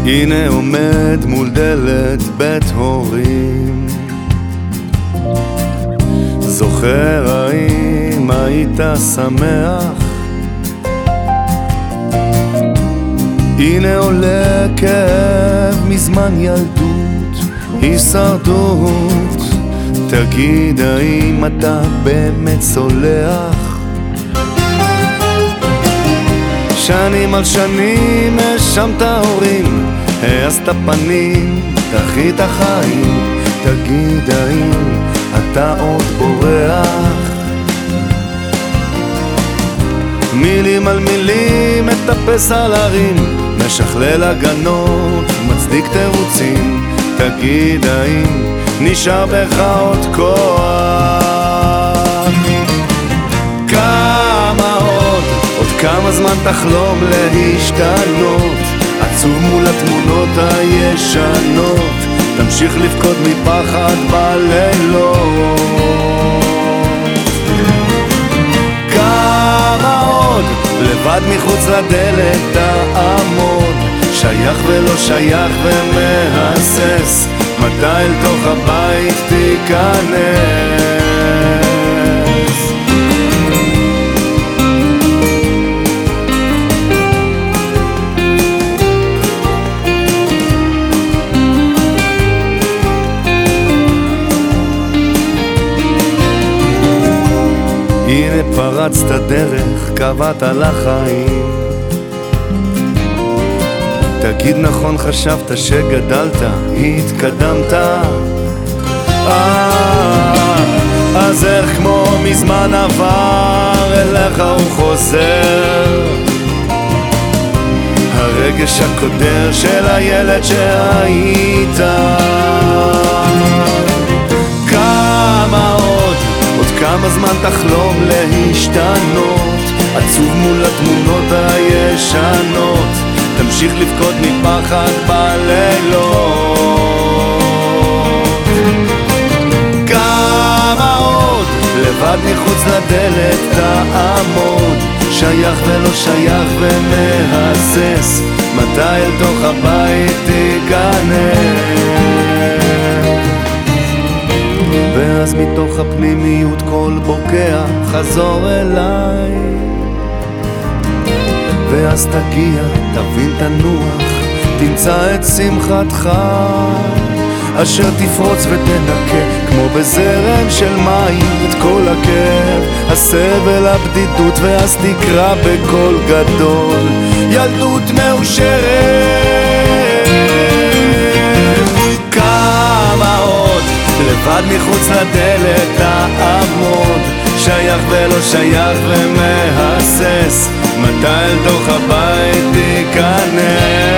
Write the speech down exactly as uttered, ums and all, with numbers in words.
הנה עומד מול דלת בית הורים, זוכר האם היית שמח? הנה עולה כאב מזמן ילדות, הישרדות. תגיד האם אתה באמת סולח? שנים על שנים האשמת הורים, העזת פנים, דחית חיים. תגיד האם אתה עוד בורח? מילים על מילים מטפס על הרים, משכלל הגנות, מצדיק תירוצים. תגיד האם נשאר בך עוד כוח? כמה עוד, עוד כמה זמן תחלום להשתנות? עצוב מול התמונות הישנות, תמשיך לבכות מפחד בלילות. כמה עוד, לבד מחוץ לדלת תעמוד, שייך ולא שייך ומהסס, מתי אל תוך הבית תיכנס? הנה פרצת דרך, קבעת לחיים. תגיד נכון חשבת שגדלת, התקדמת? אה, אז איך כמו מזמן עבר אליך הוא חוזר, הרגש הקודר של הילד שהיית. כמה עוד, עוד כמה זמן תחלום להשתנות? עצוב מול התמונות הישנות, תמשיך לבכות מפחד בלילות. כמה עוד, לבד מחוץ לדלת תעמוד, שייך ולא שייך ומהסס, מתי אל תוך הבית תיכנס? ואז מתוך הפנימיות קול בוקע, חזור אליי. ואז תגיע, תבין תנוח, תמצא את שמחתך, אשר תפרוץ ותנקה כמו בזרם של מים את כל הכאב, הסבל, הבדידות, ואז תקרא בקול גדול, ילדות מאושרת. כמה עוד, לבד מחוץ לדלת תעמוד, שייך ולא שייך ומהסס, מתי אל תוך הבית תיכנס?